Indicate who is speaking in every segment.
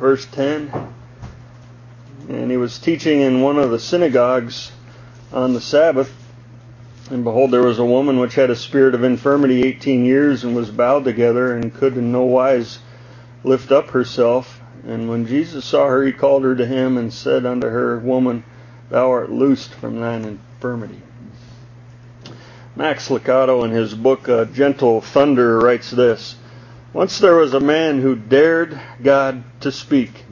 Speaker 1: verse 10. And he was teaching in one of the synagogues on the Sabbath. And behold, there was a woman which had a spirit of infirmity 18 years, and was bowed together, and could in no wise lift up herself. And when Jesus saw her, he called her to him, and said unto her, Woman, thou art loosed from thine infirmity. Max Lucado, in his book Gentle Thunder, writes this: Once there was a man who dared God to speak.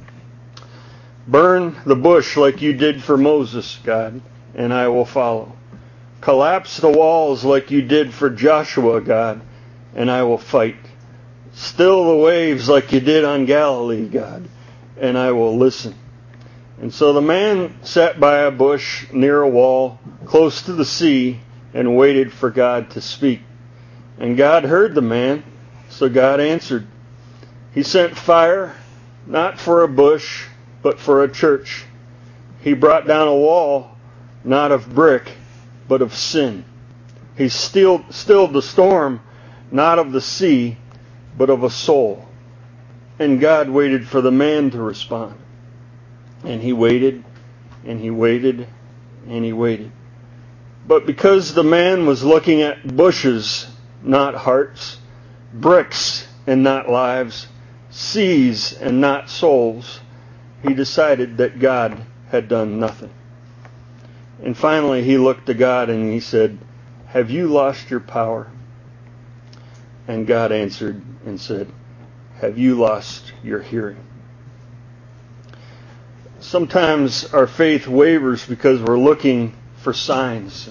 Speaker 1: Burn the bush like you did for Moses, God, and I will follow. Collapse the walls like you did for Joshua, God, and I will fight. Still the waves like you did on Galilee, God, and I will listen. And so the man sat by a bush near a wall, close to the sea, and waited for God to speak. And God heard the man, so God answered. He sent fire, not for a bush, but for a church. He brought down a wall, not of brick, but of sin. He stilled the storm, not of the sea, but of a soul. And God waited for the man to respond. And he waited, and he waited, and he waited. But because the man was looking at bushes, not hearts, bricks and not lives, seas and not souls, he decided that God had done nothing. And finally he looked to God and he said, Have you lost your power? And God answered and said, Have you lost your hearing? Sometimes our faith wavers because we're looking for signs.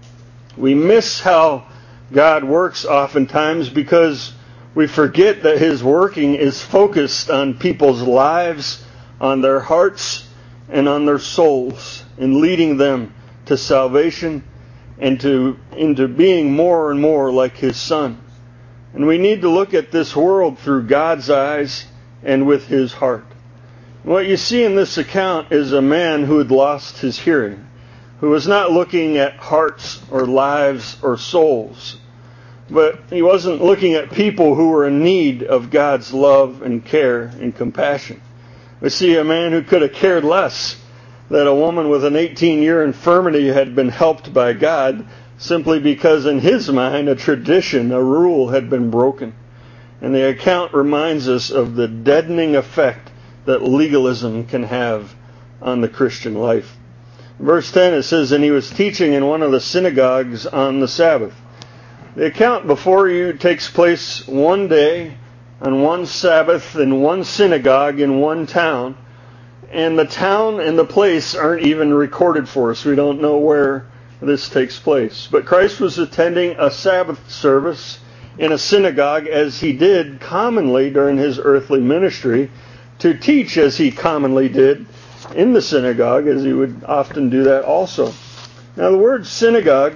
Speaker 1: We miss how God works oftentimes because we forget that His working is focused on people's lives, on their hearts, and on their souls, in leading them to salvation and into being more and more like His Son. And we need to look at this world through God's eyes and with His heart. What you see in this account is a man who had lost his hearing, who was not looking at hearts or lives or souls, but he wasn't looking at people who were in need of God's love and care and compassion. We see a man who could have cared less that a woman with an 18-year infirmity had been helped by God simply because in his mind a tradition, a rule had been broken. And the account reminds us of the deadening effect that legalism can have on the Christian life. Verse 10, it says, And he was teaching in one of the synagogues on the Sabbath. The account before you takes place one day, on one Sabbath, in one synagogue, in one town. And the town and the place aren't even recorded for us. We don't know where this takes place. But Christ was attending a Sabbath service in a synagogue, as he did commonly during his earthly ministry, to teach as he commonly did in the synagogue, as he would often do that also. Now the word synagogue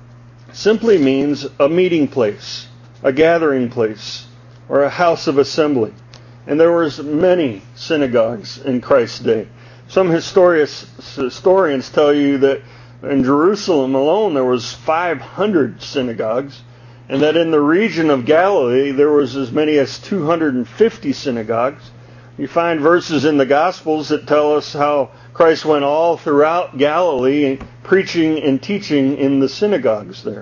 Speaker 1: simply means a meeting place, a gathering place, or a house of assembly. And there was many synagogues in Christ's day. Some historians tell you that in Jerusalem alone there was 500 synagogues, and that in the region of Galilee there was as many as 250 synagogues. You find verses in the Gospels that tell us how Christ went all throughout Galilee preaching and teaching in the synagogues there.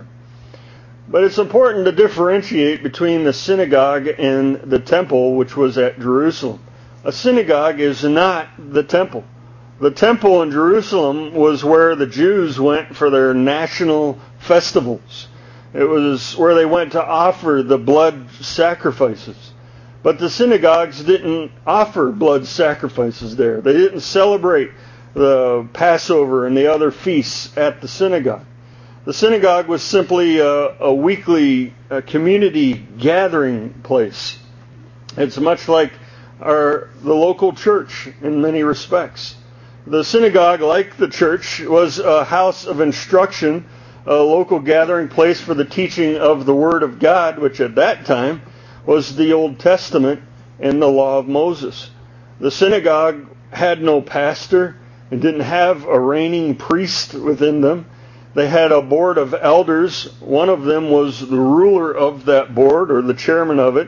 Speaker 1: But it's important to differentiate between the synagogue and the temple, which was at Jerusalem. A synagogue is not the temple. The temple in Jerusalem was where the Jews went for their national festivals. It was where they went to offer the blood sacrifices. But the synagogues didn't offer blood sacrifices there. They didn't celebrate the Passover and the other feasts at the synagogue. The synagogue was simply a weekly community gathering place. It's much like the local church in many respects. The synagogue, like the church, was a house of instruction, a local gathering place for the teaching of the Word of God, which at that time was the Old Testament and the law of Moses. The synagogue had no pastor and didn't have a reigning priest within them. They had a board of elders. One of them was the ruler of that board, or the chairman of it,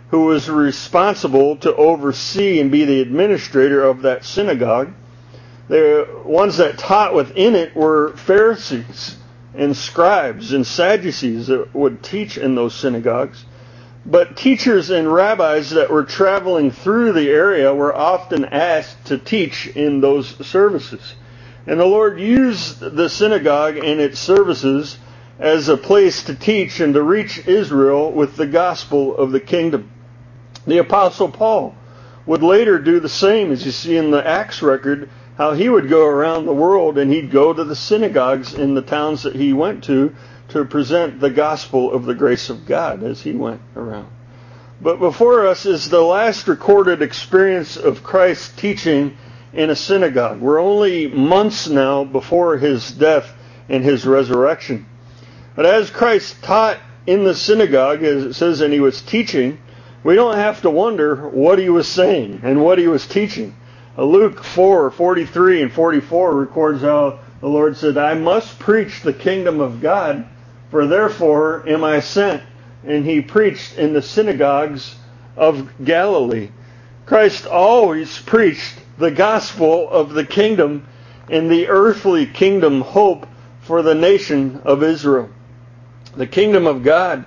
Speaker 1: who was responsible to oversee and be the administrator of that synagogue. The ones that taught within it were Pharisees and scribes and Sadducees that would teach in those synagogues. But teachers and rabbis that were traveling through the area were often asked to teach in those services. And the Lord used the synagogue and its services as a place to teach and to reach Israel with the gospel of the kingdom. The Apostle Paul would later do the same, as you see in the Acts record, how he would go around the world and he'd go to the synagogues in the towns that he went to present the gospel of the grace of God as he went around. But before us is the last recorded experience of Christ teaching in a synagogue. We're only months now before his death and his resurrection. But as Christ taught in the synagogue, as it says, and he was teaching, we don't have to wonder what he was saying and what he was teaching. Luke 4:43 and 44 records how the Lord said, I must preach the kingdom of God, for therefore am I sent. And he preached in the synagogues of Galilee. Christ always preached the gospel of the kingdom and the earthly kingdom hope for the nation of Israel. The kingdom of God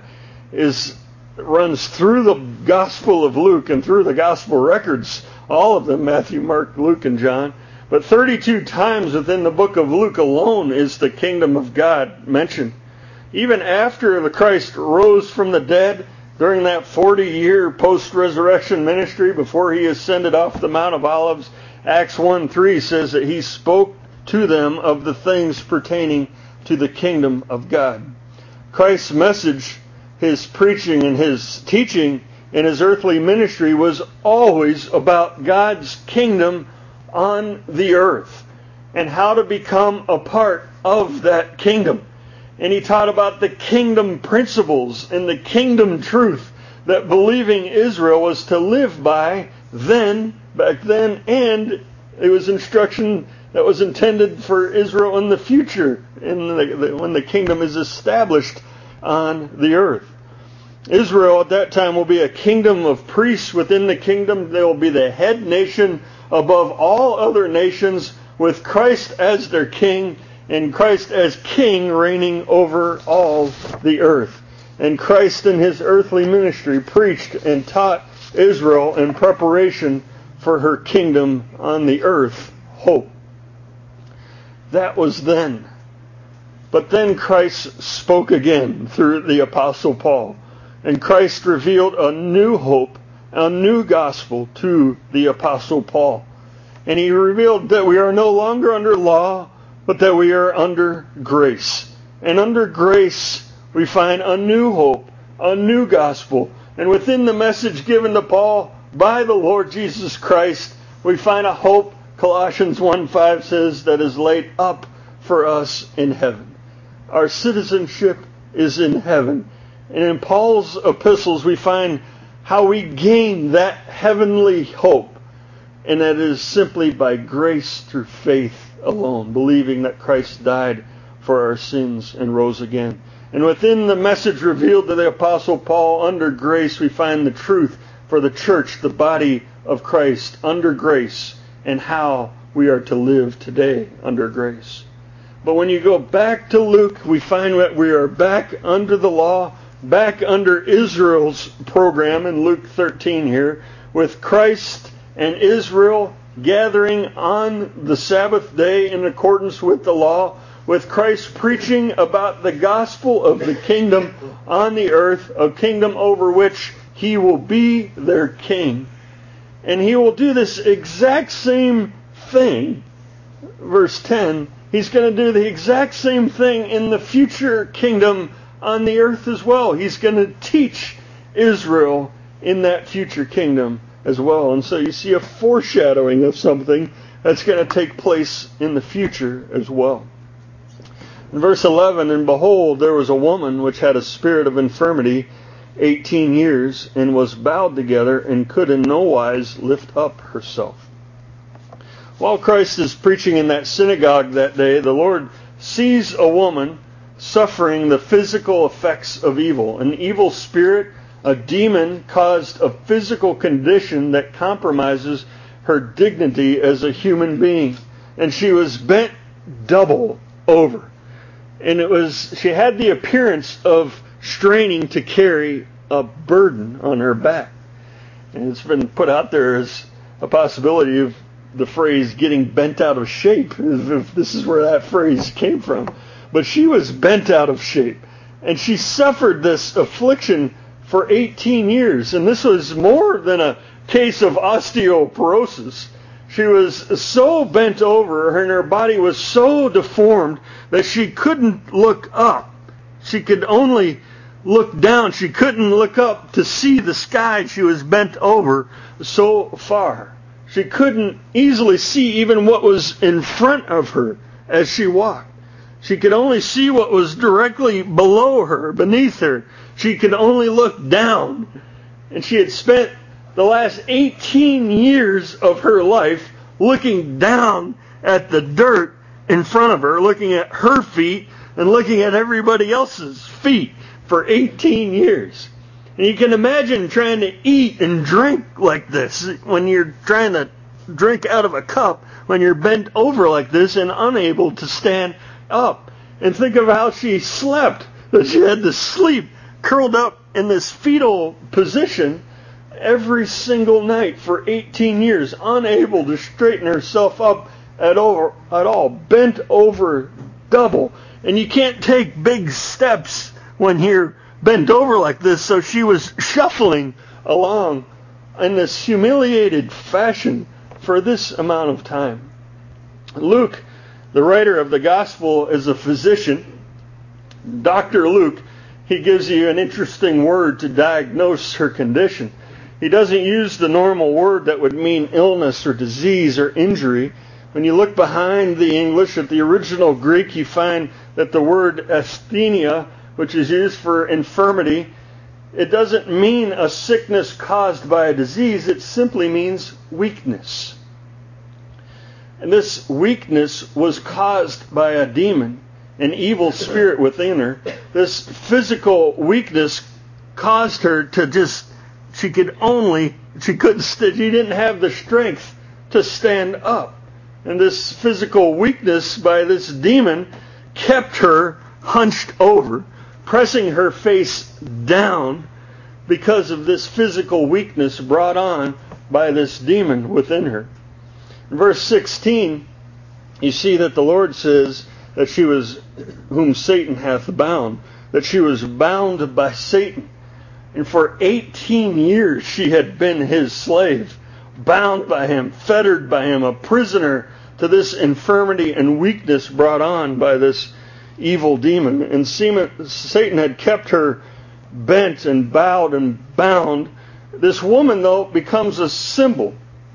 Speaker 1: runs through the gospel of Luke and through the gospel records, all of them, Matthew, Mark, Luke, and John. But 32 times within the book of Luke alone is the kingdom of God mentioned. Even after the Christ rose from the dead, during that 40-year post-resurrection ministry, before he ascended off the Mount of Olives, Acts 1:3 says that he spoke to them of the things pertaining to the kingdom of God. Christ's message, his preaching and his teaching in his earthly ministry was always about God's kingdom on the earth and how to become a part of that kingdom. And he taught about the kingdom principles and the kingdom truth that believing Israel was to live by back then, and it was instruction that was intended for Israel in the future, when the kingdom is established on the earth. Israel at that time will be a kingdom of priests within the kingdom. They will be the head nation above all other nations, with Christ as their king, and Christ as king reigning over all the earth. And Christ in his earthly ministry preached and taught Israel in preparation for her kingdom on the earth hope. That was then. But then Christ spoke again through the Apostle Paul. And Christ revealed a new hope, a new gospel to the Apostle Paul. And he revealed that we are no longer under law, but that we are under grace. And under grace, we find a new hope, a new gospel. And within the message given to Paul by the Lord Jesus Christ, we find a hope, Colossians 1:5 says, that is laid up for us in heaven. Our citizenship is in heaven. And in Paul's epistles, we find how we gain that heavenly hope. And that is simply by grace through faith alone, believing that Christ died for our sins and rose again. And within the message revealed to the Apostle Paul, under grace, we find the truth for the church, the body of Christ, under grace, and how we are to live today under grace. But when you go back to Luke, we find that we are back under the law, back under Israel's program in Luke 13 here, with Christ and Israel gathering on the Sabbath day in accordance with the law, with Christ preaching about the gospel of the kingdom on the earth, a kingdom over which he will be their king. And he will do this exact same thing. Verse 10, he's going to do the exact same thing in the future kingdom on the earth as well. He's going to teach Israel in that future kingdom as well. And so you see a foreshadowing of something that's going to take place in the future as well. In verse 11, and behold, there was a woman which had a spirit of infirmity 18 years, and was bowed together, and could in no wise lift up herself. While Christ is preaching in that synagogue that day, the Lord sees a woman suffering the physical effects of evil, an evil spirit A demon caused a physical condition that compromises her dignity as a human being. And she was bent double over. And she had the appearance of straining to carry a burden on her back. And it's been put out there as a possibility of the phrase getting bent out of shape, if this is where that phrase came from. But she was bent out of shape. And she suffered this affliction for 18 years. And this was more than a case of osteoporosis. She was so bent over and her body was so deformed that she couldn't look up. She could only look down. She couldn't look up to see the sky. She was bent over so far. She couldn't easily see even what was in front of her as she walked. She could only see what was directly below her, beneath her. She could only look down. And she had spent the last 18 years of her life looking down at the dirt in front of her, looking at her feet and looking at everybody else's feet for 18 years. And you can imagine trying to eat and drink like this when you're trying to drink out of a cup, when you're bent over like this and unable to stand up. And think of how she slept, that she had to sleep curled up in this fetal position every single night for 18 years, unable to straighten herself up at all, bent over double. And you can't take big steps when you're bent over like this, so she was shuffling along in this humiliated fashion for this amount of time. Luke, the writer of the gospel, is a physician. Dr. Luke, he gives you an interesting word to diagnose her condition. He doesn't use the normal word that would mean illness or disease or injury. When you look behind the English at the original Greek, you find that the word asthenia, which is used for infirmity, it doesn't mean a sickness caused by a disease. It simply means weakness. And this weakness was caused by a demon, an evil spirit within her. This physical weakness caused her to just, she didn't have the strength to stand up. And this physical weakness by this demon kept her hunched over, pressing her face down because of this physical weakness brought on by this demon within her. In verse 16, you see that the Lord says that she was, whom Satan hath bound, that she was bound by Satan. And for 18 years she had been his slave, bound by him, fettered by him, a prisoner to this infirmity and weakness brought on by this evil demon. And Satan had kept her bent and bowed and bound. This woman, though, becomes a symbol.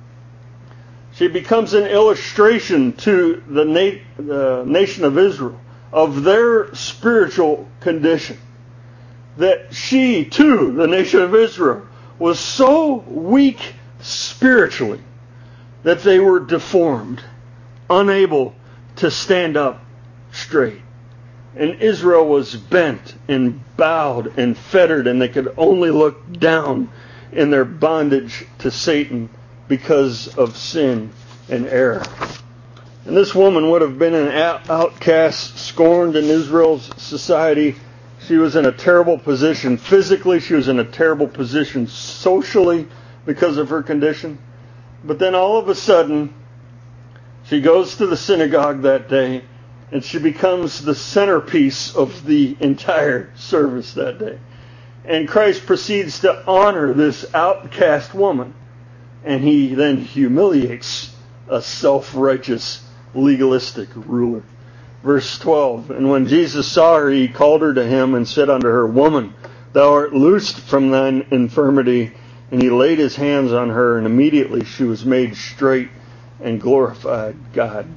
Speaker 1: She becomes an illustration to the nation of Israel of their spiritual condition. That she, too, the nation of Israel, was so weak spiritually that they were deformed, unable to stand up straight. And Israel was bent and bowed and fettered, and they could only look down in their bondage to Satan because of sin and error. And this woman would have been an outcast, scorned in Israel's society. She was in a terrible position physically. She was in a terrible position socially because of her condition. But then all of a sudden, she goes to the synagogue that day, and she becomes the centerpiece of the entire service that day. And Christ proceeds to honor this outcast woman. And he then humiliates a self-righteous, legalistic ruler. Verse 12, and when Jesus saw her, he called her to him and said unto her, Woman, thou art loosed from thine infirmity. And he laid his hands on her, and immediately she was made straight and glorified God.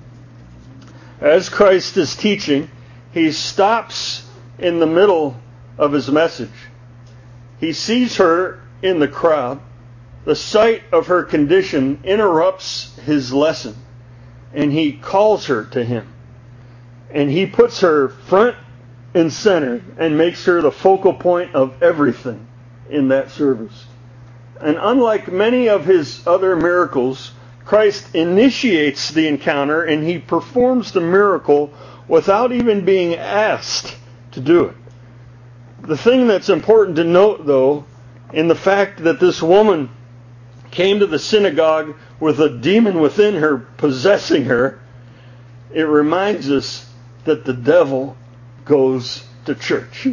Speaker 1: As Christ is teaching, he stops in the middle of his message. He sees her in the crowd. The sight of her condition interrupts his lesson, and he calls her to him. And he puts her front and center and makes her the focal point of everything in that service. And unlike many of his other miracles, Christ initiates the encounter and he performs the miracle without even being asked to do it. The thing that's important to note, though, in the fact that this woman came to the synagogue with a demon within her possessing her, it reminds us that the devil goes to church.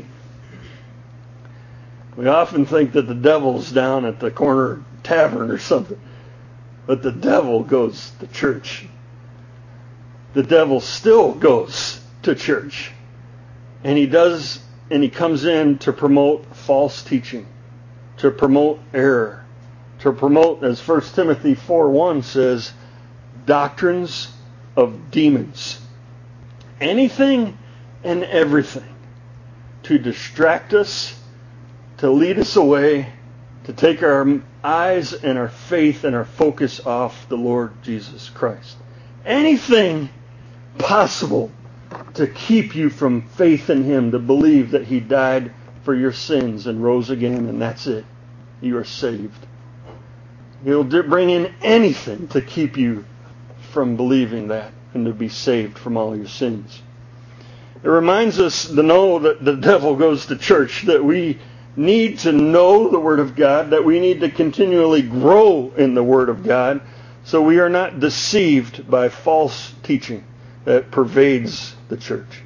Speaker 1: We often think that the devil's down at the corner tavern or something, but the devil goes to church. The devil still goes to church, and he comes in to promote false teaching, to promote error, to promote, as 1 Timothy 4:1 says, doctrines of demons. Anything and everything to distract us, to lead us away, to take our eyes and our faith and our focus off the Lord Jesus Christ. Anything possible to keep you from faith in Him, to believe that He died for your sins and rose again, and that's it. You are saved. He'll bring in anything to keep you from believing that and to be saved from all your sins. It reminds us to know that the devil goes to church, that we need to know the Word of God, that we need to continually grow in the Word of God so we are not deceived by false teaching that pervades the church.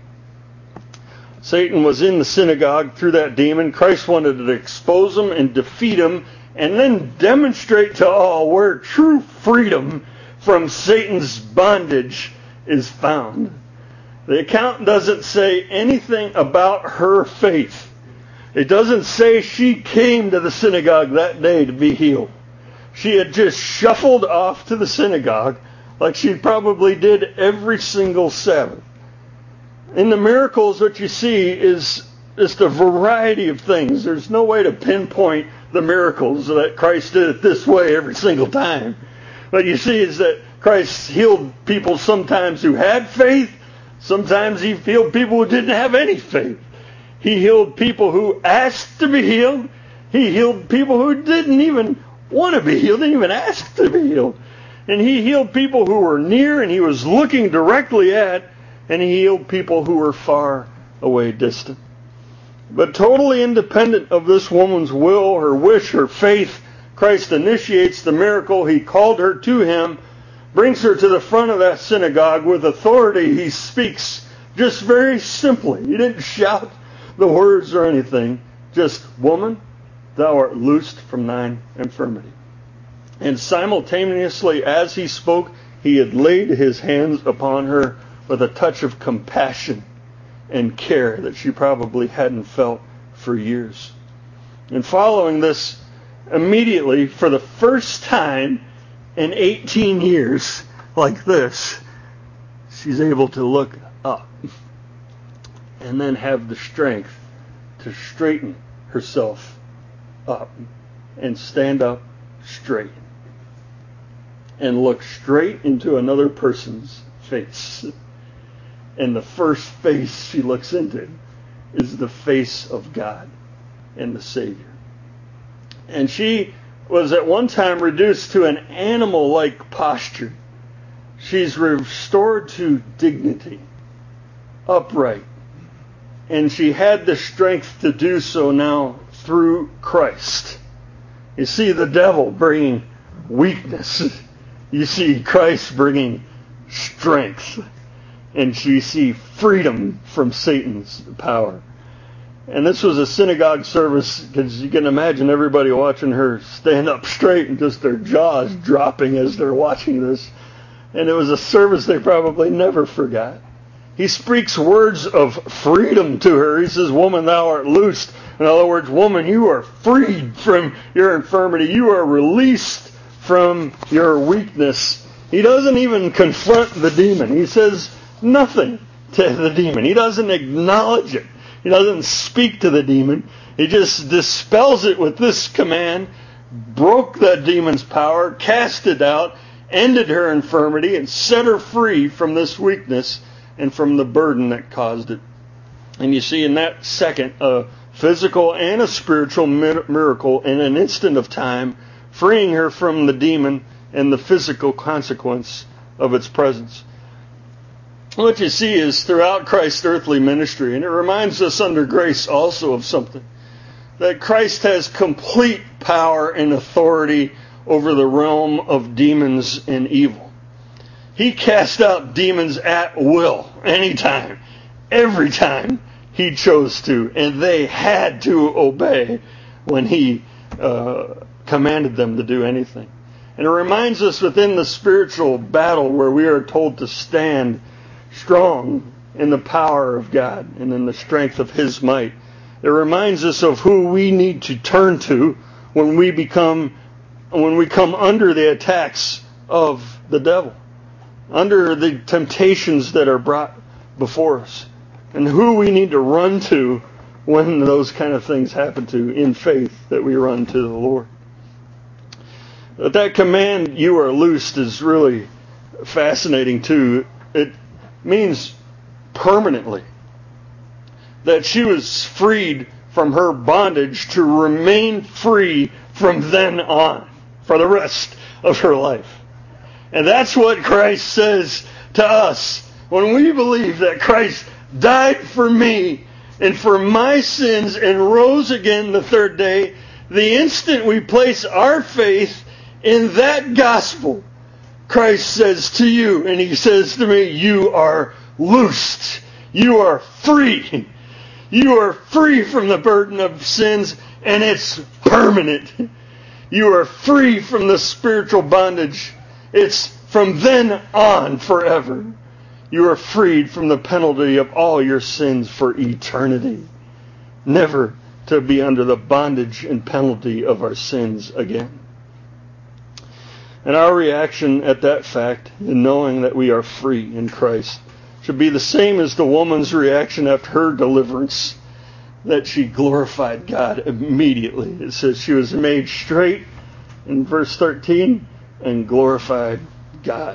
Speaker 1: Satan was in the synagogue through that demon. Christ wanted to expose him and defeat him and then demonstrate to all where true freedom from Satan's bondage is found. The account doesn't say anything about her faith. It doesn't say she came to the synagogue that day to be healed. She had just shuffled off to the synagogue like she probably did every single Sabbath. In the miracles, what you see is just a variety of things. There's no way to pinpoint the miracles that Christ did it this way every single time. What you see is that Christ healed people sometimes who had faith. Sometimes He healed people who didn't have any faith. He healed people who asked to be healed. He healed people who didn't even want to be healed, didn't even ask to be healed. And He healed people who were near and He was looking directly at, and He healed people who were far away, distant. But totally independent of this woman's will, her wish, her faith, Christ initiates the miracle. He called her to Him, brings her to the front of that synagogue. With authority, He speaks just very simply. He didn't shout the words or anything. Just, woman, thou art loosed from thine infirmity. And simultaneously as He spoke, He had laid His hands upon her with a touch of compassion and care that she probably hadn't felt for years. And following this, immediately, for the first time in 18 years like this, she's able to look up and then have the strength to straighten herself up and stand up straight and look straight into another person's face. And the first face she looks into is the face of God and the Savior. And she was at one time reduced to an animal-like posture. She's restored to dignity, upright. And she had the strength to do so now through Christ. You see the devil bringing weakness. You see Christ bringing strength. And you see freedom from Satan's power. And this was a synagogue service, because you can imagine everybody watching her stand up straight and just their jaws dropping as they're watching this. And it was a service they probably never forgot. He speaks words of freedom to her. He says, woman, thou art loosed. In other words, woman, you are freed from your infirmity. You are released from your weakness. He doesn't even confront the demon. He says nothing to the demon. He doesn't acknowledge it. He doesn't speak to the demon. He just dispels it with this command, broke that demon's power, cast it out, ended her infirmity, and set her free from this weakness and from the burden that caused it. And you see in that second, a physical and a spiritual miracle in an instant of time, freeing her from the demon and the physical consequence of its presence. What you see is throughout Christ's earthly ministry, and it reminds us under grace also of something, that Christ has complete power and authority over the realm of demons and evil. He cast out demons at will, anytime, every time he chose to, and they had to obey when he commanded them to do anything. And it reminds us within the spiritual battle where we are told to stand strong in the power of God and in the strength of His might. It reminds us of who we need to turn to when we come under the attacks of the devil, under the temptations that are brought before us, and who we need to run to when those kind of things happen to, in faith that we run to the Lord. But that command, "you are loosed," is really fascinating too. It means permanently. That she was freed from her bondage to remain free from then on for the rest of her life. And that's what Christ says to us when we believe that Christ died for me and for my sins and rose again the third day. The instant we place our faith in that gospel, Christ says to you, and He says to me, "You are loosed. You are free. You are free from the burden of sins, and it's permanent. You are free from the spiritual bondage. It's from then on forever. You are freed from the penalty of all your sins for eternity, never to be under the bondage and penalty of our sins again." And our reaction at that fact, in knowing that we are free in Christ, should be the same as the woman's reaction after her deliverance, that she glorified God immediately. It says she was made straight in verse 13 and glorified God.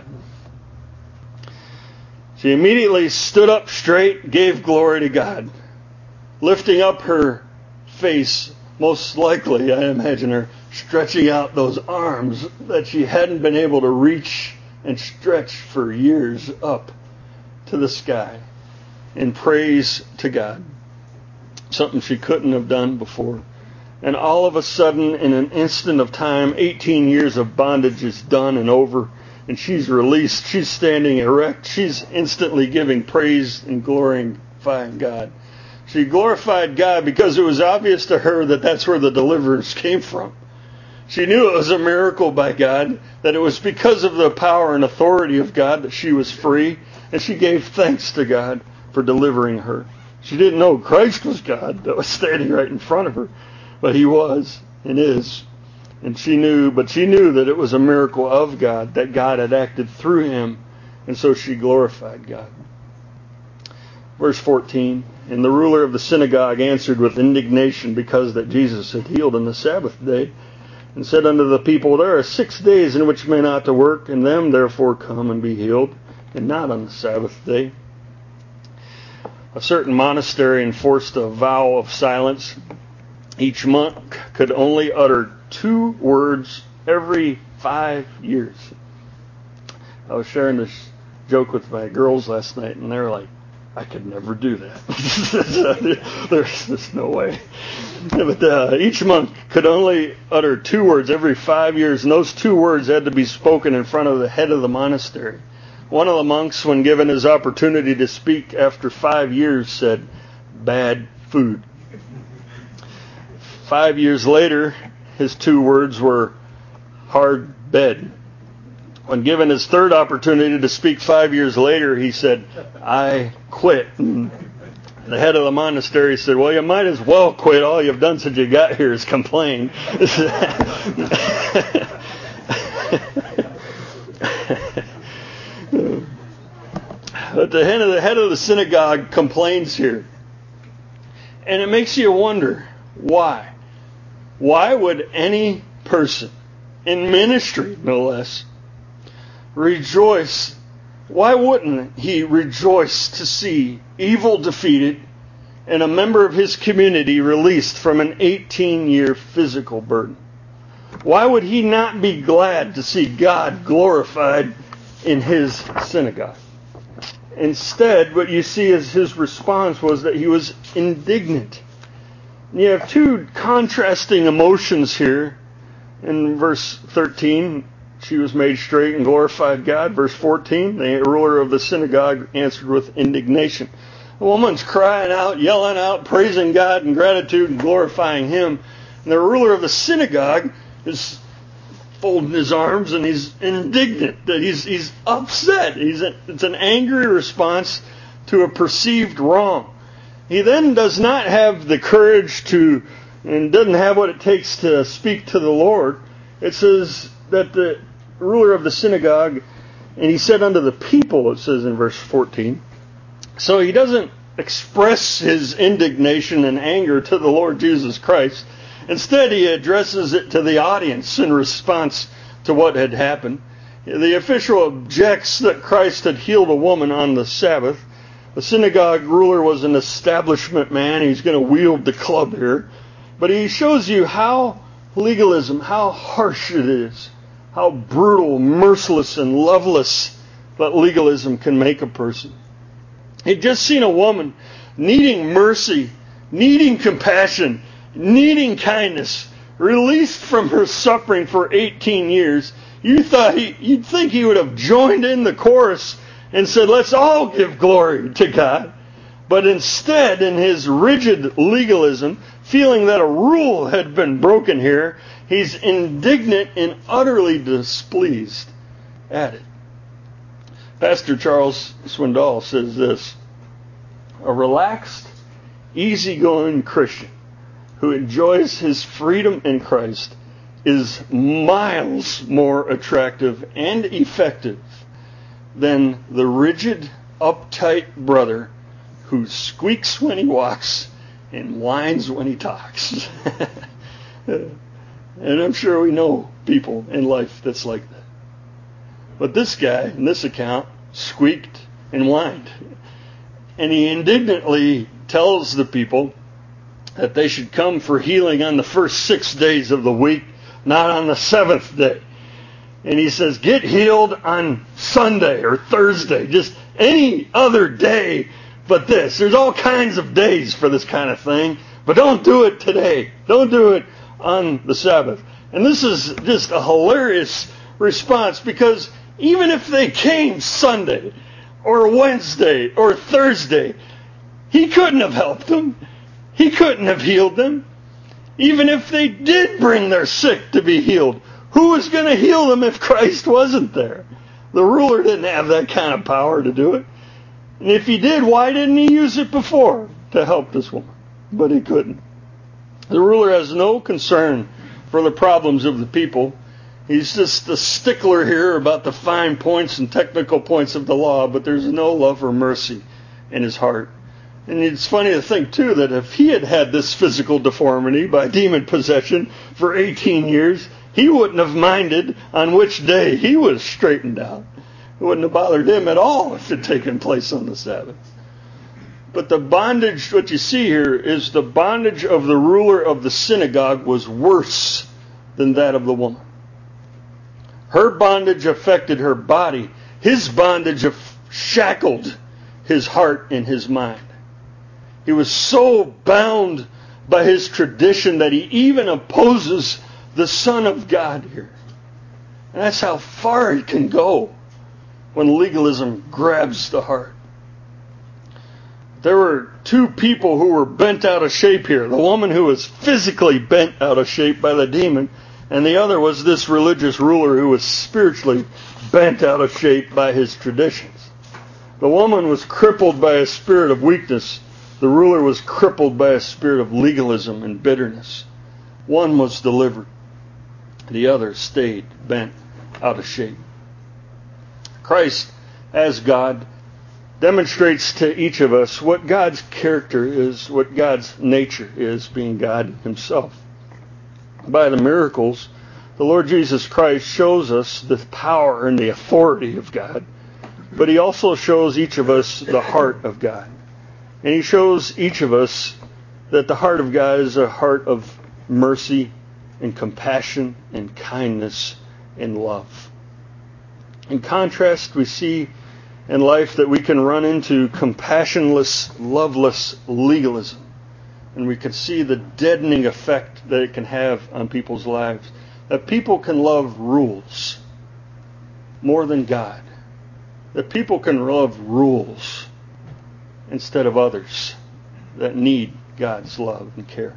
Speaker 1: She immediately stood up straight, gave glory to God, lifting up her face, most likely, I imagine her stretching out those arms that she hadn't been able to reach and stretch for years up to the sky in praise to God. Something she couldn't have done before. And all of a sudden, in an instant of time, 18 years of bondage is done and over, and she's released. She's standing erect. She's instantly giving praise and glorifying God. She glorified God because it was obvious to her that that's where the deliverance came from. She knew it was a miracle by God, that it was because of the power and authority of God that she was free, and she gave thanks to God for delivering her. She didn't know Christ was God that was standing right in front of her, but He was and is. And she knew that it was a miracle of God, that God had acted through Him, and so she glorified God. Verse 14, "And the ruler of the synagogue answered with indignation because that Jesus had healed on the Sabbath day, and said unto the people, There are 6 days in which men ought to work, and them therefore come and be healed, and not on the Sabbath day." A certain monastery enforced a vow of silence. Each monk could only utter 2 words every 5 years. I was sharing this joke with my girls last night, and they're like, "I could never do that." There's no way. But each monk could only utter 2 words every 5 years, and those 2 words had to be spoken in front of the head of the monastery. One of the monks, when given his opportunity to speak after 5 years, said, "Bad food." 5 years later, his 2 words were hard bed. When given his third opportunity to speak 5 years later, he said, "I quit." And the head of the monastery said, "Well, you might as well quit. All you've done since you got here is complain." But the head of the synagogue complains here. And it makes you wonder, why? Why would any person, in ministry no less, rejoice? Why wouldn't he rejoice to see evil defeated and a member of his community released from an 18-year physical burden. Why would he not be glad to see God glorified in his synagogue? Instead, what you see as his response was that he was indignant. You have two contrasting emotions here. In verse 13, she was made straight and glorified God. Verse 14, the ruler of the synagogue answered with indignation. The woman's crying out, yelling out, praising God in gratitude and glorifying him. And the ruler of the synagogue is folding his arms and he's indignant, that he's upset. It's an angry response to a perceived wrong. He then does not have the courage and doesn't have what it takes to speak to the Lord. It says that the ruler of the synagogue, and he said unto the people, it says in verse 14. So he doesn't express his indignation and anger to the Lord Jesus Christ. Instead, he addresses it to the audience in response to what had happened. The official objects that Christ had healed a woman on the Sabbath. The synagogue ruler was an establishment man. He's going to wield the club here. But he shows you how legalism, how harsh it is, how brutal, merciless, and loveless that legalism can make a person. He'd just seen a woman needing mercy, needing compassion, needing kindness, released from her suffering for 18 years. You'd think he would have joined in the chorus and said, let's all give glory to God. But instead, in his rigid legalism, feeling that a rule had been broken here, he's indignant and utterly displeased at it. Pastor Charles Swindoll says this: a relaxed, easygoing Christian who enjoys his freedom in Christ is miles more attractive and effective than the rigid, uptight brother who squeaks when he walks and whines when he talks. And I'm sure we know people in life that's like that. But this guy, in this account, squeaked and whined. And he indignantly tells the people that they should come for healing on the first 6 days of the week, not on the seventh day. And he says, get healed on Sunday or Thursday, just any other day but this. There's all kinds of days for this kind of thing, but don't do it today. Don't do it on the Sabbath. And this is just a hilarious response, because even if they came Sunday or Wednesday or Thursday, he couldn't have helped them. He couldn't have healed them. Even if they did bring their sick to be healed, who was going to heal them if Christ wasn't there? The ruler didn't have that kind of power to do it. And if he did, why didn't he use it before to help this woman? But he couldn't. The ruler has no concern for the problems of the people. He's just a stickler here about the fine points and technical points of the law, but there's no love or mercy in his heart. And it's funny to think, too, that if he had had this physical deformity by demon possession for 18 years, he wouldn't have minded on which day he was straightened out. It wouldn't have bothered him at all if it had taken place on the Sabbath. But the bondage, what you see here, is the bondage of the ruler of the synagogue was worse than that of the woman. Her bondage affected her body. His bondage shackled his heart and his mind. He was so bound by his tradition that he even opposes the Son of God here. And that's how far it can go when legalism grabs the heart. There were two people who were bent out of shape here. The woman who was physically bent out of shape by the demon, and the other was this religious ruler who was spiritually bent out of shape by his traditions. The woman was crippled by a spirit of weakness. The ruler was crippled by a spirit of legalism and bitterness. One was delivered. The other stayed bent out of shape. Christ, as God, demonstrates to each of us what God's character is, what God's nature is, being God himself. By the miracles, the Lord Jesus Christ shows us the power and the authority of God, but he also shows each of us the heart of God. And he shows each of us that the heart of God is a heart of mercy and compassion and kindness and love. In contrast, we see in life that we can run into compassionless, loveless legalism. And we can see the deadening effect that it can have on people's lives. That people can love rules more than God. That people can love rules instead of others that need God's love and care.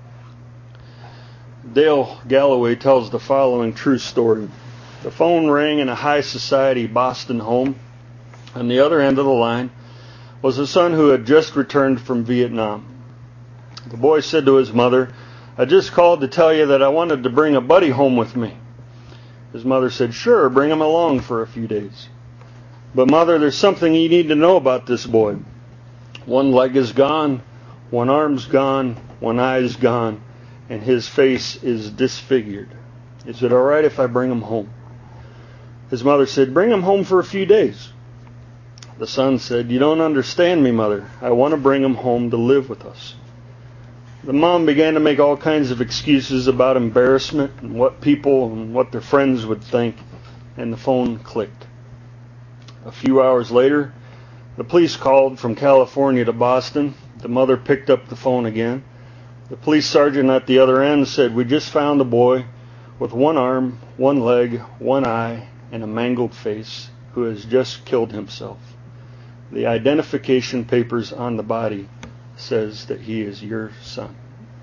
Speaker 1: Dale Galloway tells the following true story. The phone rang in a high society Boston home. On the other end of the line was a son who had just returned from Vietnam. The boy said to his mother, "I just called to tell you that I wanted to bring a buddy home with me." His mother said, "Sure, bring him along for a few days." "But Mother, there's something you need to know about this boy. One leg is gone, one arm's gone, one eye's gone, and his face is disfigured. Is it all right if I bring him home?" His mother said, "Bring him home for a few days." The son said, "You don't understand me, Mother. I want to bring him home to live with us." The mom began to make all kinds of excuses about embarrassment and what people and what their friends would think, and the phone clicked. A few hours later, the police called from California to Boston. The mother picked up the phone again. The police sergeant at the other end said, "We just found a boy with one arm, one leg, one eye, and a mangled face who has just killed himself. The identification papers on the body says that he is your son."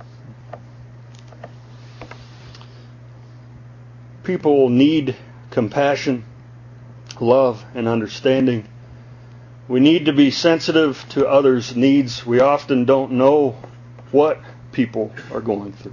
Speaker 1: People need compassion, love, and understanding. We need to be sensitive to others' needs. We often don't know what people are going through.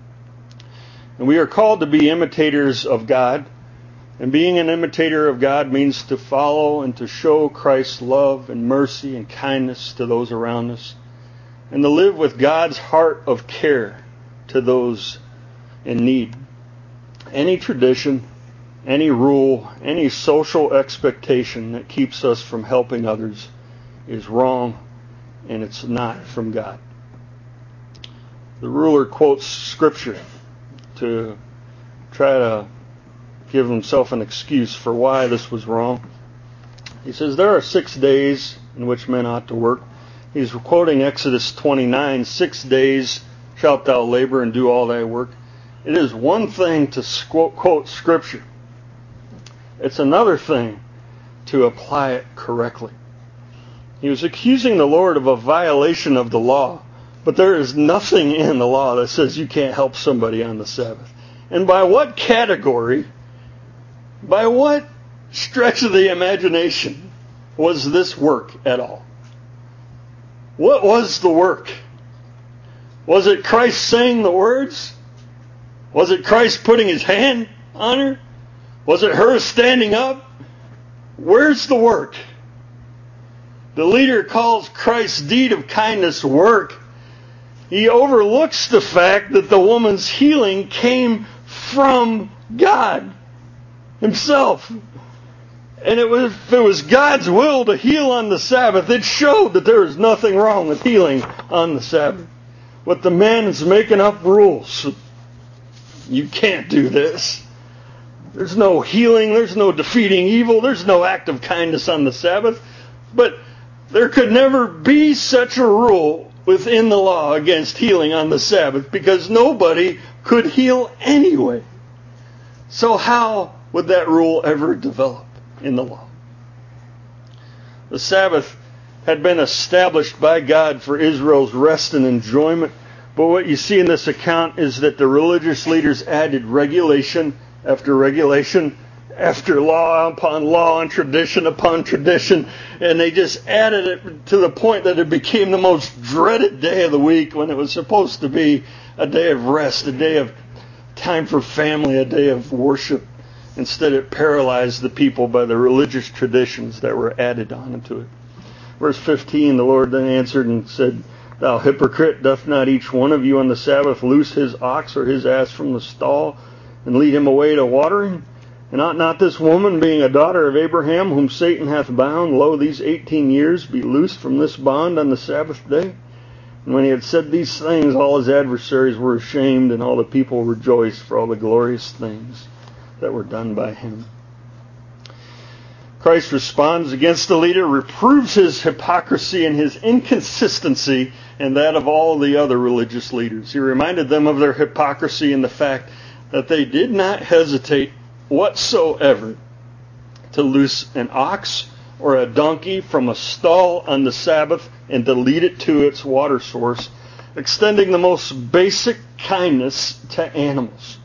Speaker 1: And we are called to be imitators of God. And being an imitator of God means to follow and to show Christ's love and mercy and kindness to those around us, and to live with God's heart of care to those in need. Any tradition, any rule, any social expectation that keeps us from helping others is wrong, and it's not from God. The ruler quotes Scripture to try to give himself an excuse for why this was wrong. He says, "There are 6 days in which men ought to work." He's quoting Exodus 29, 6 days shalt thou labor and do all thy work. It is one thing to quote Scripture. It's another thing to apply it correctly. He was accusing the Lord of a violation of the law, but there is nothing in the law that says you can't help somebody on the Sabbath. And by what category, by what stretch of the imagination was this work at all? What was the work? Was it Christ saying the words? Was it Christ putting his hand on her? Was it her standing up? Where's the work? The leader calls Christ's deed of kindness work. He overlooks the fact that the woman's healing came from God himself. And if it was God's will to heal on the Sabbath, it showed that there is nothing wrong with healing on the Sabbath. But the man is making up rules. You can't do this. There's no healing. There's no defeating evil. There's no act of kindness on the Sabbath. But there could never be such a rule within the law against healing on the Sabbath, because nobody could heal anyway. So how would that rule ever develop in the law? The Sabbath had been established by God for Israel's rest and enjoyment. But what you see in this account is that the religious leaders added regulation after regulation after law upon law and tradition upon tradition. And they just added it to the point that it became the most dreaded day of the week, when it was supposed to be a day of rest, a day of time for family, a day of worship. Instead, it paralyzed the people by the religious traditions that were added onto it. Verse 15, the Lord then answered and said, "Thou hypocrite, doth not each one of you on the Sabbath loose his ox or his ass from the stall and lead him away to watering? And ought not this woman, being a daughter of Abraham, whom Satan hath bound, lo, these 18 years, be loosed from this bond on the Sabbath day? And when he had said these things, all his adversaries were ashamed, and all the people rejoiced for all the glorious things that were done by him. Christ responds against the leader, reproves his hypocrisy and his inconsistency and that of all the other religious leaders. He reminded them of their hypocrisy and the fact that they did not hesitate whatsoever to loose an ox or a donkey from a stall on the Sabbath and to lead it to its water source, extending the most basic kindness to animals.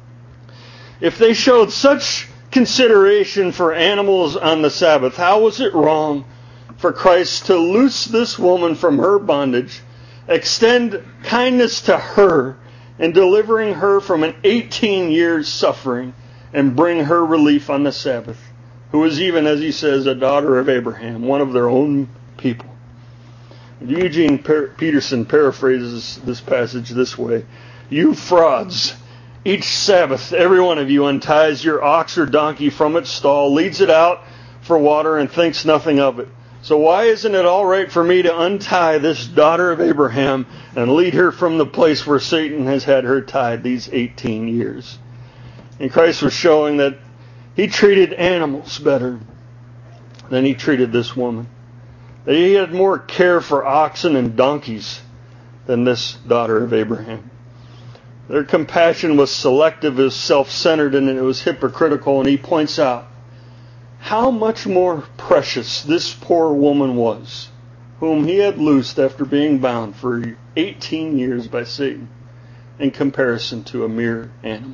Speaker 1: If they showed such consideration for animals on the Sabbath, how was it wrong for Christ to loose this woman from her bondage, extend kindness to her, and delivering her from an 18 years suffering, and bring her relief on the Sabbath, who was even, as he says, a daughter of Abraham, one of their own people? Eugene Peterson paraphrases this passage this way: "You frauds, each Sabbath every one of you unties your ox or donkey from its stall, leads it out for water, and thinks nothing of it. So why isn't it all right for me to untie this daughter of Abraham and lead her from the place where Satan has had her tied these 18 years? And Christ was showing that he treated animals better than he treated this woman. That he had more care for oxen and donkeys than this daughter of Abraham. Their compassion was selective, it was self-centered, and it was hypocritical. And he points out how much more precious this poor woman was, whom he had loosed after being bound for 18 years by Satan, in comparison to a mere animal.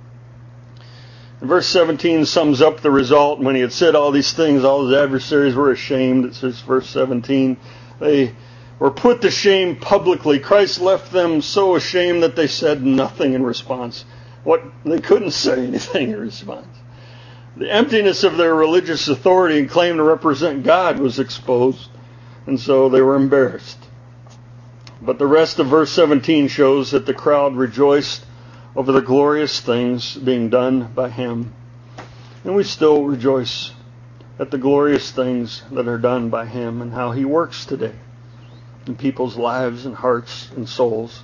Speaker 1: And verse 17 sums up the result. When he had said all these things, all his adversaries were ashamed. It says, verse 17, they were put to shame publicly. Christ left them so ashamed that they said nothing in response. They couldn't say anything in response. The emptiness of their religious authority and claim to represent God was exposed, and so they were embarrassed. But the rest of verse 17 shows that the crowd rejoiced over the glorious things being done by him. And we still rejoice at the glorious things that are done by him and how he works today in people's lives and hearts and souls.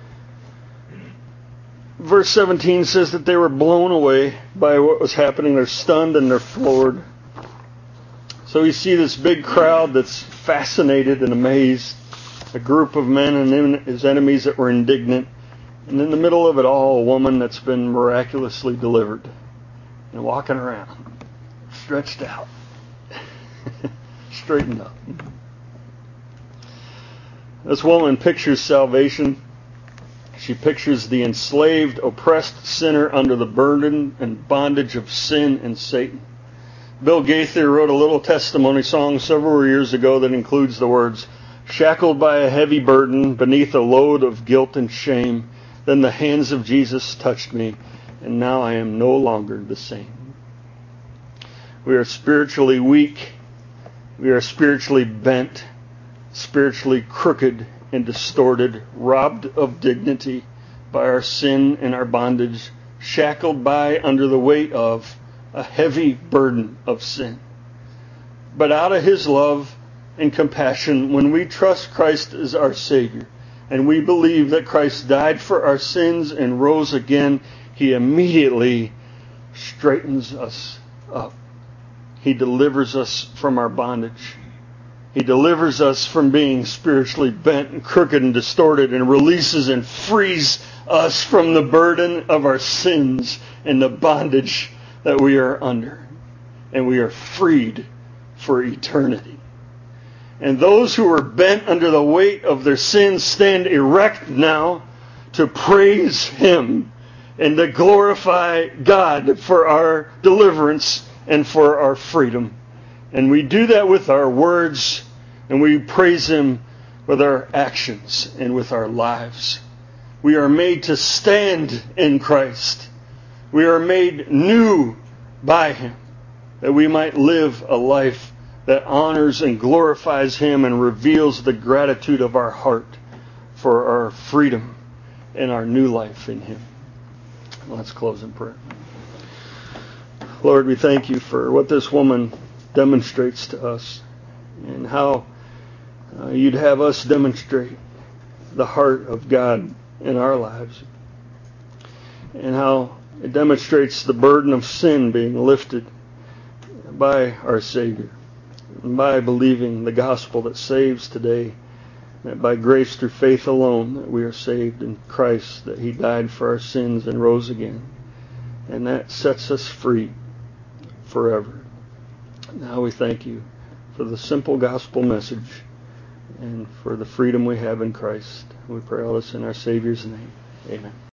Speaker 1: Verse 17 says that they were blown away by what was happening. They're stunned and they're floored. So you see this big crowd that's fascinated and amazed. A group of men and his enemies that were indignant. And in the middle of it all, a woman that's been miraculously delivered and walking around, stretched out, straightened up. This woman pictures salvation. She pictures the enslaved, oppressed sinner under the burden and bondage of sin and Satan. Bill Gaither wrote a little testimony song several years ago that includes the words, "Shackled by a heavy burden, beneath a load of guilt and shame, then the hands of Jesus touched me, and now I am no longer the same." We are spiritually weak. We are spiritually bent, spiritually crooked and distorted, robbed of dignity by our sin and our bondage, shackled by under the weight of a heavy burden of sin. But out of his love and compassion, when we trust Christ as our Savior, and we believe that Christ died for our sins and rose again, he immediately straightens us up. He delivers us from our bondage. He delivers us from being spiritually bent and crooked and distorted, and releases and frees us from the burden of our sins and the bondage that we are under. And we are freed for eternity. And those who are bent under the weight of their sins stand erect now to praise him and to glorify God for our deliverance and for our freedom. And we do that with our words, and we praise him with our actions and with our lives. We are made to stand in Christ. We are made new by him, that we might live a life that honors and glorifies him and reveals the gratitude of our heart for our freedom and our new life in him. Let's close in prayer. Lord, we thank you for what this woman demonstrates to us and how you'd have us demonstrate the heart of God in our lives, and how it demonstrates the burden of sin being lifted by our Savior, and by believing the gospel that saves today, that by grace through faith alone that we are saved in Christ, that He died for our sins and rose again, and that sets us free forever. Now we thank you for the simple gospel message and for the freedom we have in Christ. We pray all this in our Savior's name. Amen.